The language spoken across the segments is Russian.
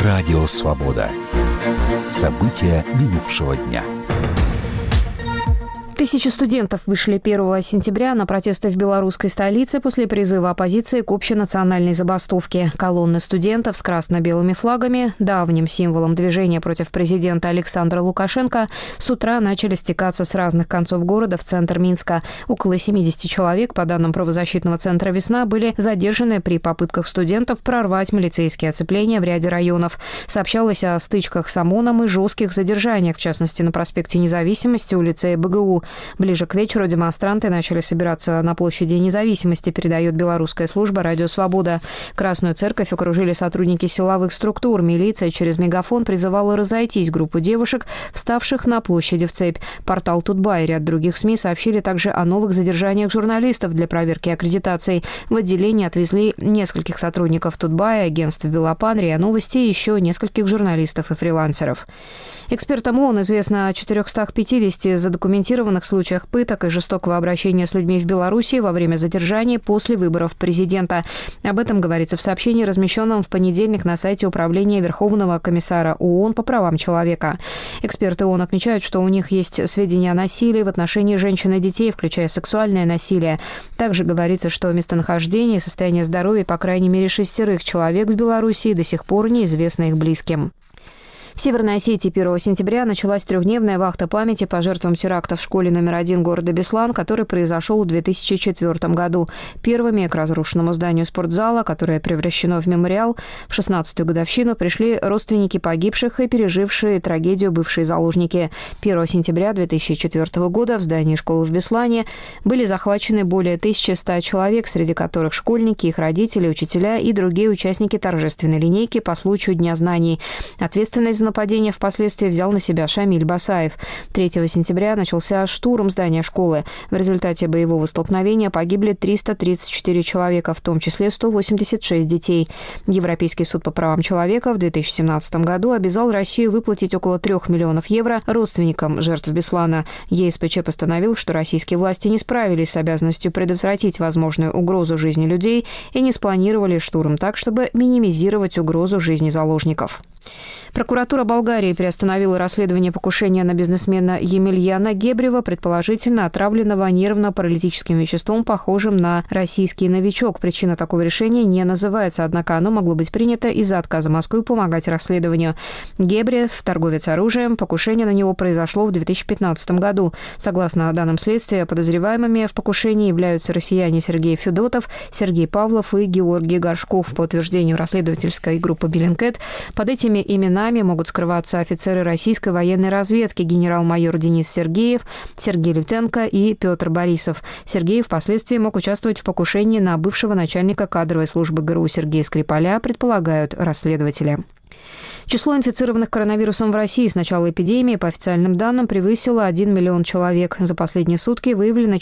Радио «Свобода». События минувшего дня. Тысячи студентов вышли 1 сентября на протесты в белорусской столице после призыва оппозиции к общенациональной забастовке. Колонны студентов с красно-белыми флагами, давним символом движения против президента Александра Лукашенко, с утра начали стекаться с разных концов города в центр Минска. Около 70 человек, по данным правозащитного центра «Весна», были задержаны при попытках студентов прорвать милицейские оцепления в ряде районов. Сообщалось о стычках с ОМОНом и жестких задержаниях, в частности, на проспекте Независимости у лицея БГУ. Ближе к вечеру демонстранты начали собираться на площади Независимости, передает белорусская служба «Радио Свобода». Красную церковь окружили сотрудники силовых структур. Милиция через мегафон призывала разойтись группу девушек, вставших на площади в цепь. Портал «Тутбай» и ряд других СМИ сообщили также о новых задержаниях журналистов для проверки аккредитаций. В отделение отвезли нескольких сотрудников «Тутбая», агентств «Белопан», РИА Новости и еще нескольких журналистов и фрилансеров. Экспертам ООН известно о 450 задокументированных случаях пыток и жестокого обращения с людьми в Беларуси во время задержания после выборов президента. Об этом говорится в сообщении, размещенном в понедельник на сайте Управления Верховного комиссара ООН по правам человека. Эксперты ООН отмечают, что у них есть сведения о насилии в отношении женщин и детей, включая сексуальное насилие. Также говорится, что местонахождение и состояние здоровья по крайней мере 6 человек в Беларуси до сих пор неизвестно их близким. В Северной Осетии 1 сентября началась трехдневная вахта памяти по жертвам теракта в школе номер 1 города Беслан, который произошел в 2004 году. Первыми к разрушенному зданию спортзала, которое превращено в мемориал, в 16-ю годовщину пришли родственники погибших и пережившие трагедию бывшие заложники. 1 сентября 2004 года в здании школы в Беслане были захвачены более 1100 человек, среди которых школьники, их родители, учителя и другие участники торжественной линейки по случаю Дня знаний. Ответственность за нападение впоследствии взял на себя Шамиль Басаев. 3 сентября начался штурм здания школы. В результате боевого столкновения погибли 334 человека, в том числе 186 детей. Европейский суд по правам человека в 2017 году обязал Россию выплатить около 3 миллионов евро родственникам жертв Беслана. ЕСПЧ постановил, что российские власти не справились с обязанностью предотвратить возможную угрозу жизни людей и не спланировали штурм так, чтобы минимизировать угрозу жизни заложников. Прокуратура Болгарии приостановила расследование покушения на бизнесмена Емельяна Гебрева, предположительно отравленного нервно-паралитическим веществом, похожим на российский новичок. Причина такого решения не называется, однако оно могло быть принято из-за отказа Москвы помогать расследованию. Гебрев, торговец оружием, покушение на него произошло в 2015 году. Согласно данным следствия, подозреваемыми в покушении являются россияне Сергей Федотов, Сергей Павлов и Георгий Горшков. По утверждению расследовательской группы «Беллинкет», под этими именами могут скрываться офицеры российской военной разведки генерал-майор Денис Сергеев, Сергей Лютенко и Петр Борисов. Сергеев впоследствии мог участвовать в покушении на бывшего начальника кадровой службы ГРУ Сергея Скрипаля, предполагают расследователи. Число инфицированных коронавирусом в России с начала эпидемии, по официальным данным, превысило 1 миллион человек. За последние сутки выявлено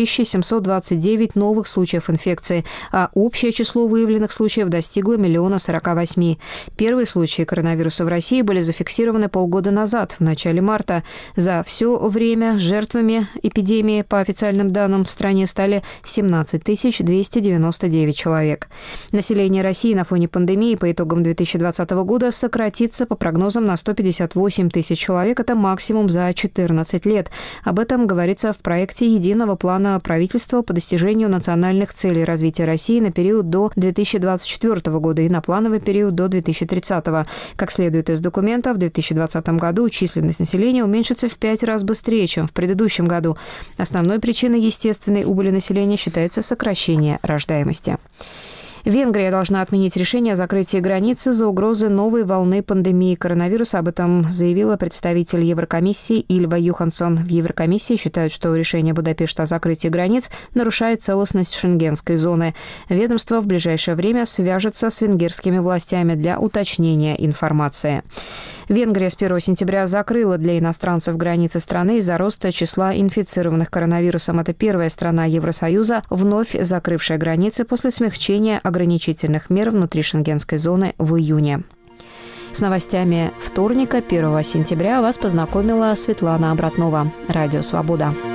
4729 новых случаев инфекции, а общее число выявленных случаев достигло 1 048 000. Первые случаи коронавируса в России были зафиксированы полгода назад, в начале марта. За все время жертвами эпидемии, по официальным данным, в стране стали 17 299 человек. Население России на фоне пандемии по итогам 2020 года сократится по прогнозам на 158 тысяч человек. Это максимум за 14 лет. Об этом говорится в проекте единого плана правительства по достижению национальных целей развития России на период до 2024 года и на плановый период до 2030. Как следует из документа, в 2020 году численность населения уменьшится в 5 раз быстрее, чем в предыдущем году. Основной причиной естественной убыли населения считается сокращение рождаемости. Венгрия должна отменить решение о закрытии границы из-за угрозы новой волны пандемии коронавируса. Об этом заявила представитель Еврокомиссии Ильва Юхансон. В Еврокомиссии считают, что решение Будапешта о закрытии границ нарушает целостность шенгенской зоны. Ведомство в ближайшее время свяжется с венгерскими властями для уточнения информации. Венгрия с 1 сентября закрыла для иностранцев границы страны из-за роста числа инфицированных коронавирусом. Это первая страна Евросоюза, вновь закрывшая границы после смягчения ограничительных мер внутри шенгенской зоны в июне. С новостями вторника, 1 сентября, вас познакомила Светлана Обратнова. Радио «Свобода».